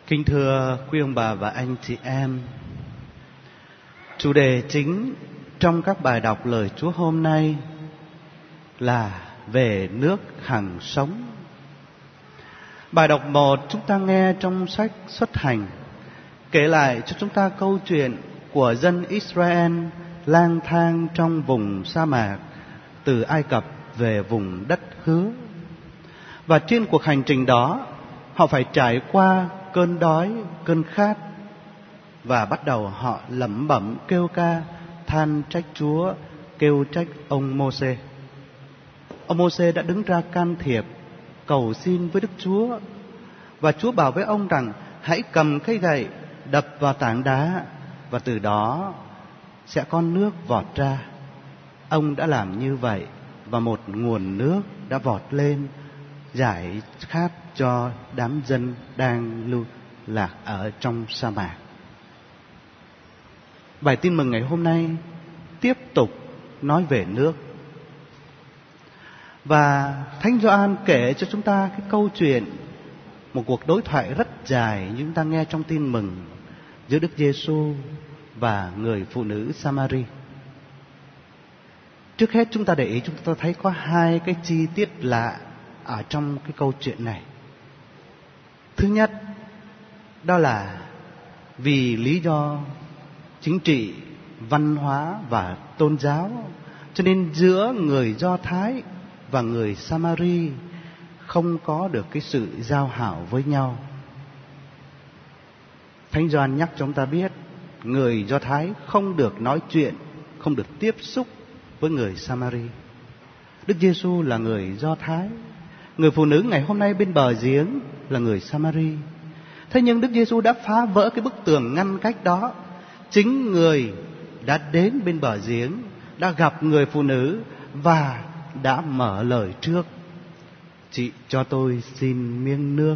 Kính thưa quý ông bà và anh chị em, chủ đề chính trong các bài đọc lời Chúa hôm nay là về nước hằng sống. Bài đọc 1 chúng ta nghe trong sách Xuất Hành, kể lại cho chúng ta câu chuyện của dân Israel lang thang trong vùng sa mạc từ Ai Cập về vùng đất hứa. Và trên cuộc hành trình đó, họ phải trải qua cơn đói, cơn khát, và bắt đầu họ lẩm bẩm kêu ca, than trách Chúa, kêu trách ông Mô-sê. Ông Mô-sê đã đứng ra can thiệp, cầu xin với Đức Chúa, và Chúa bảo với ông rằng hãy cầm cây gậy đập vào tảng đá, và từ đó sẽ có nước vọt ra. Ông đã làm như vậy, và một nguồn nước đã vọt lên, giải khát cho đám dân đang lưu lạc ở trong sa mạc. Bài tin mừng ngày hôm nay tiếp tục nói về nước. Và Thánh Gioan kể cho chúng ta cái câu chuyện, một cuộc đối thoại rất dài như chúng ta nghe trong tin mừng, giữa Đức Giêsu và người phụ nữ Samari. Trước hết chúng ta để ý, chúng ta thấy có hai cái chi tiết lạ ở trong cái câu chuyện này. Thứ nhất, đó là vì lý do chính trị, văn hóa và tôn giáo, cho nên giữa người Do Thái và người Samari không có được cái sự giao hảo với nhau. Thánh Gioan nhắc cho chúng ta biết, người Do Thái không được nói chuyện, không được tiếp xúc với người Samari. Đức Giêsu là người Do Thái, người phụ nữ ngày hôm nay bên bờ giếng là người Samari. Thế nhưng Đức Giêsu đã phá vỡ cái bức tường ngăn cách đó. Chính người đã đến bên bờ giếng, đã gặp người phụ nữ và đã mở lời trước: chị cho tôi xin miếng nước.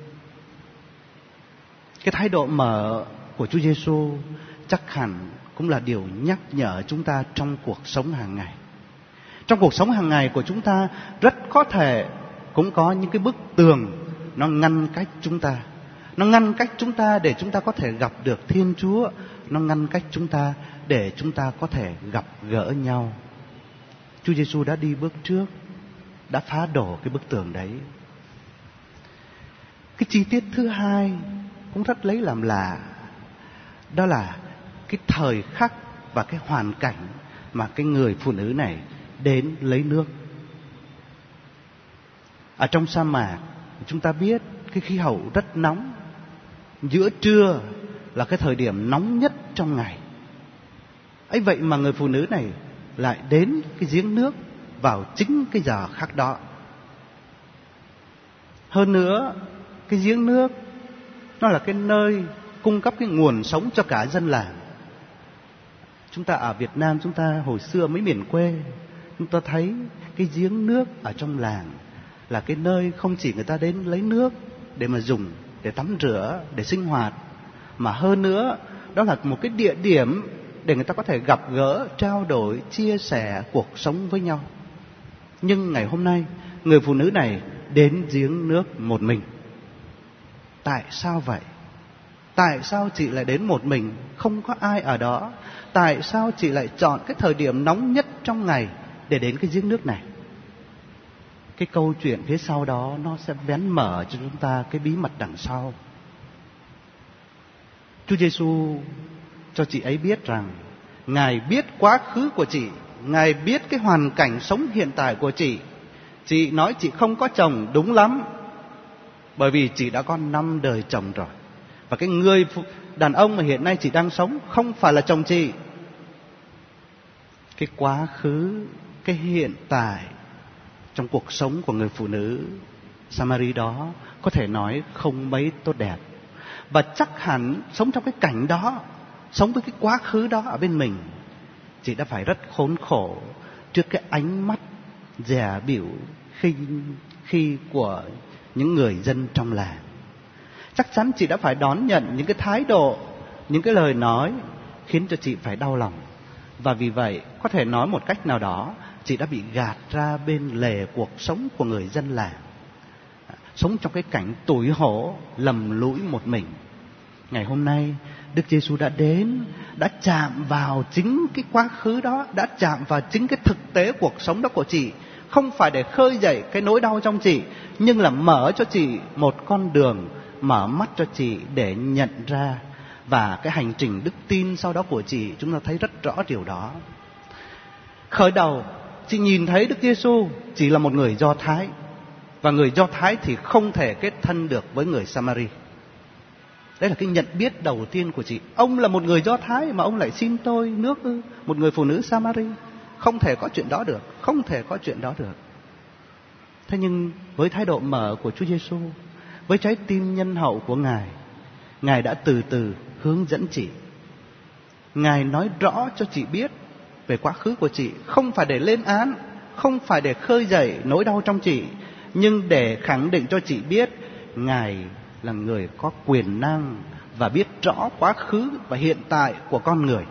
Cái thái độ mở của Chúa Giêsu chắc hẳn cũng là điều nhắc nhở chúng ta trong cuộc sống hàng ngày. Trong cuộc sống hàng ngày của chúng ta rất có thể cũng có những cái bức tường nó ngăn cách chúng ta. Nó ngăn cách chúng ta để chúng ta có thể gặp được Thiên Chúa. Nó ngăn cách chúng ta để chúng ta có thể gặp gỡ nhau. Chúa Giêsu đã đi bước trước, đã phá đổ cái bức tường đấy. Cái chi tiết thứ hai cũng rất lấy làm lạ, đó là cái thời khắc và cái hoàn cảnh mà cái người phụ nữ này đến lấy nước. Ở trong sa mạc, chúng ta biết cái khí hậu rất nóng. Giữa trưa là cái thời điểm nóng nhất trong ngày. ấy vậy mà người phụ nữ này lại đến cái giếng nước vào chính cái giờ khắc đó. Hơn nữa, cái giếng nước nó là cái nơi cung cấp cái nguồn sống cho cả dân làng. Chúng ta ở Việt Nam, chúng ta hồi xưa mấy miền quê, chúng ta thấy cái giếng nước ở trong làng là cái nơi không chỉ người ta đến lấy nước để mà dùng, để tắm rửa, để sinh hoạt, mà hơn nữa đó là một cái địa điểm để người ta có thể gặp gỡ, trao đổi, chia sẻ cuộc sống với nhau. Nhưng ngày hôm nay, người phụ nữ này đến giếng nước một mình. Tại sao vậy? Tại sao chị lại đến một mình, không có ai ở đó? Tại sao chị lại chọn cái thời điểm nóng nhất trong ngày để đến cái giếng nước này? Cái câu chuyện phía sau đó nó sẽ vén mở cho chúng ta cái bí mật đằng sau. Chúa Giêsu cho chị ấy biết rằng Ngài biết quá khứ của chị, Ngài biết cái hoàn cảnh sống hiện tại của chị. Chị nói chị không có chồng đúng lắm, bởi vì chị đã có 5 đời chồng rồi. Và cái người đàn ông mà hiện nay chị đang sống không phải là chồng chị. Cái quá khứ, cái hiện tại trong cuộc sống của người phụ nữ Samari đó có thể nói không mấy tốt đẹp. Và chắc hẳn sống trong cái cảnh đó, sống với cái quá khứ đó ở bên mình, chị đã phải rất khốn khổ trước cái ánh mắt dè bỉu khi của những người dân trong làng. Chắc chắn chị đã phải đón nhận những cái thái độ, những cái lời nói khiến cho chị phải đau lòng. Và vì vậy, có thể nói một cách nào đó, chị đã bị gạt ra bên lề cuộc sống của người dân làng. sống trong cái cảnh tủi hổ, lầm lũi một mình. Ngày hôm nay, Đức Giêsu đã đến, đã chạm vào chính cái quá khứ đó, đã chạm vào chính cái thực tế cuộc sống đó của chị. Không phải để khơi dậy cái nỗi đau trong chị, nhưng là mở cho chị một con đường, mở mắt cho chị để nhận ra. Và cái hành trình đức tin sau đó của chị, chúng ta thấy rất rõ điều đó. Khởi đầu, chị nhìn thấy Đức Giêsu chỉ là một người Do Thái, và người Do Thái thì không thể kết thân được với người Samari. Đấy là cái nhận biết đầu tiên của chị. Ông là một người Do Thái mà ông lại xin tôi nước ư? Một người phụ nữ Samari. Không thể có chuyện đó được. Không thể có chuyện đó được. Thế nhưng với thái độ mở của Chúa Giêsu, với trái tim nhân hậu của Ngài, Ngài đã từ từ hướng dẫn chị. Ngài nói rõ cho chị biết về quá khứ của chị. Không phải để lên án, không phải để khơi dậy nỗi đau trong chị, nhưng để khẳng định cho chị biết Ngài là người có quyền năng và biết rõ quá khứ và hiện tại của con người.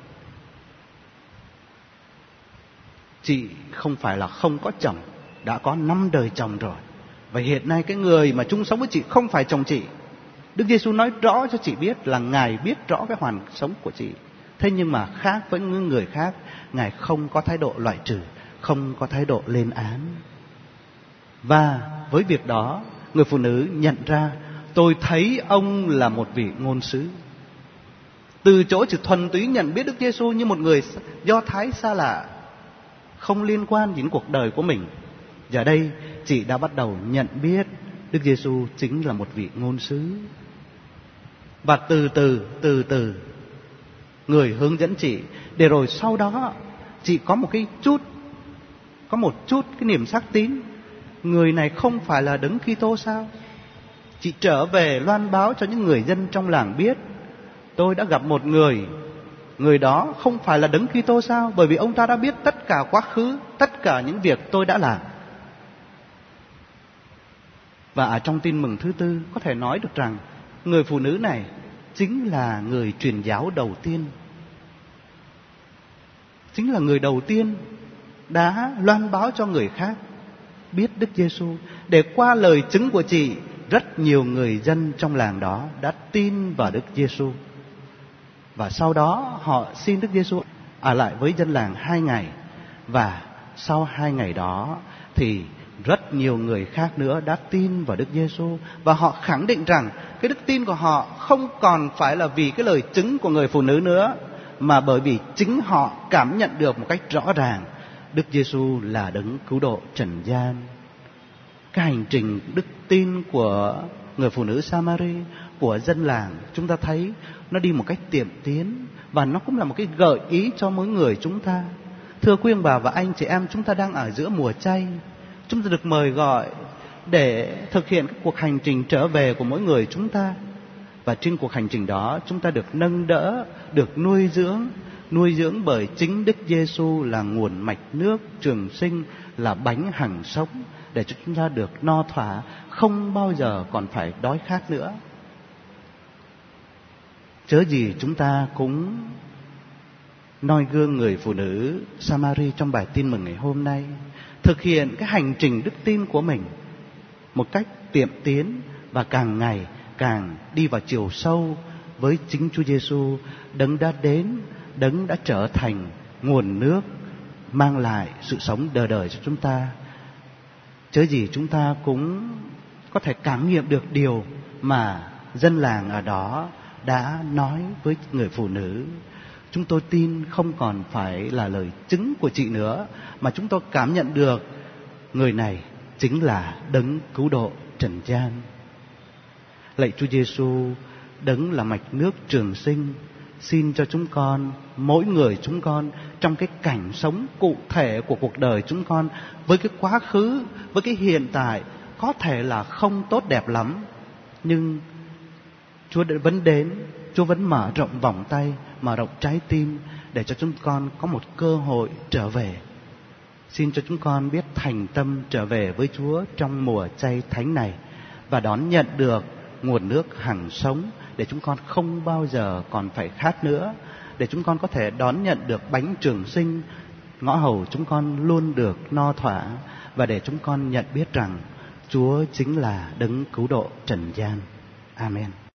Chị không phải là không có chồng, đã có 5 đời chồng rồi. Và hiện nay cái người mà chung sống với chị không phải chồng chị. Đức Giêsu nói rõ cho chị biết là Ngài biết rõ cái hoàn sống của chị. Thế nhưng mà khác với những người khác, Ngài không có thái độ loại trừ, không có thái độ lên án. Và với việc đó, người phụ nữ nhận ra tôi thấy ông là một vị ngôn sứ. Từ chỗ chỉ thuần túy nhận biết Đức Giêsu như một người Do Thái xa lạ, không liên quan đến cuộc đời của mình, giờ đây chị đã bắt đầu nhận biết Đức Giêsu chính là một vị ngôn sứ. Và từ từ người hướng dẫn chị, để rồi sau đó chị có một chút cái niềm xác tín. Người này không phải là Đấng Kitô sao? Chị trở về loan báo cho những người dân trong làng biết, tôi đã gặp một người đó không phải là Đấng Kitô sao? Bởi vì ông ta đã biết tất cả quá khứ, tất cả những việc tôi đã làm. Và ở trong tin mừng thứ tư có thể nói được rằng người phụ nữ này chính là người truyền giáo đầu tiên, chính là người đầu tiên đã loan báo cho người khác biết Đức Giêsu. Để qua lời chứng của chị, rất nhiều người dân trong làng đó đã tin vào Đức Giêsu. Và sau đó họ xin Đức Giêsu ở lại với dân làng 2 ngày. Và sau 2 ngày đó thì rất nhiều người khác nữa đã tin vào Đức Giêsu. Và họ khẳng định rằng cái đức tin của họ không còn phải là vì cái lời chứng của người phụ nữ nữa, mà bởi vì chính họ cảm nhận được một cách rõ ràng Đức Giêsu là Đấng cứu độ trần gian. Cái hành trình đức tin của người phụ nữ Samari, của dân làng, chúng ta thấy nó đi một cách tiệm tiến, và nó cũng là một cái gợi ý cho mỗi người chúng ta. Thưa quý ông bà và anh chị em, chúng ta đang ở giữa mùa chay. Chúng ta được mời gọi để thực hiện cái cuộc hành trình trở về của mỗi người chúng ta. Và trên cuộc hành trình đó, chúng ta được nâng đỡ, được nuôi dưỡng bởi chính Đức Giêsu là nguồn mạch nước trường sinh, là bánh hằng sống, để cho chúng ta được no thỏa, không bao giờ còn phải đói khát nữa. Chớ gì chúng ta cũng noi gương người phụ nữ Samari trong bài tin mừng ngày hôm nay, thực hiện cái hành trình đức tin của mình một cách tiệm tiến, và càng ngày càng đi vào chiều sâu với chính Chúa Giêsu, Đấng đã đến, Đấng đã trở thành nguồn nước mang lại sự sống đời đời cho chúng ta. Chớ gì chúng ta cũng có thể cảm nghiệm được điều mà dân làng ở đó đã nói với người phụ nữ. Chúng tôi tin không còn phải là lời chứng của chị nữa, mà chúng tôi cảm nhận được người này chính là Đấng cứu độ trần gian. Lạy Chúa Giêsu, Đấng là mạch nước trường sinh, xin cho chúng con, mỗi người chúng con, trong cái cảnh sống cụ thể của cuộc đời chúng con, với cái quá khứ, với cái hiện tại có thể là không tốt đẹp lắm, nhưng Chúa vẫn đến, Chúa vẫn mở rộng vòng tay, mở rộng trái tim để cho chúng con có một cơ hội trở về. Xin cho chúng con biết thành tâm trở về với Chúa trong mùa chay thánh này, và đón nhận được nguồn nước hằng sống, để chúng con không bao giờ còn phải khát nữa, để chúng con có thể đón nhận được bánh trường sinh, ngõ hầu chúng con luôn được no thỏa, và để chúng con nhận biết rằng Chúa chính là đấng cứu độ trần gian. Amen.